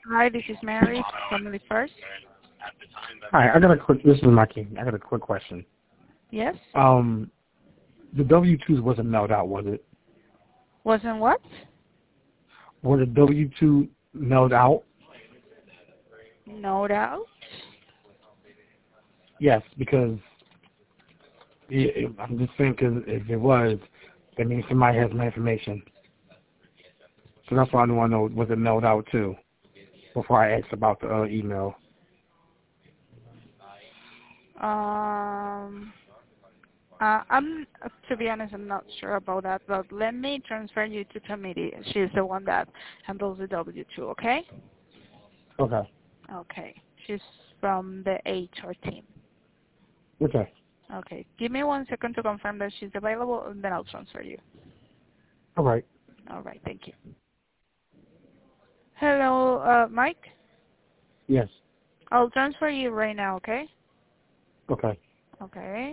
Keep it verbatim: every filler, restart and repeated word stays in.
Hi, this is Mary, Family First. Hi, I got a quick. This is Mikey. I got a quick question. Yes? Um, the W twos wasn't mailed out, was it? Wasn't what? Were the W two mailed out? No doubt. Yes, because it, it, I'm just thinking if it was, that means somebody has my information. So that's why I want to know, was it mailed out too? Before I asked about the uh, email. Um, uh, I'm, to be honest, I'm not sure about that, but let me transfer you to Tamiri. She's the one that handles the W two, okay? Okay. Okay. She's from the H R team. Okay. Okay. Give me one second to confirm that she's available, and then I'll transfer you. All right. All right. Thank you. Hello, uh, Mike? Yes. I'll transfer you right now, okay? Okay. Okay.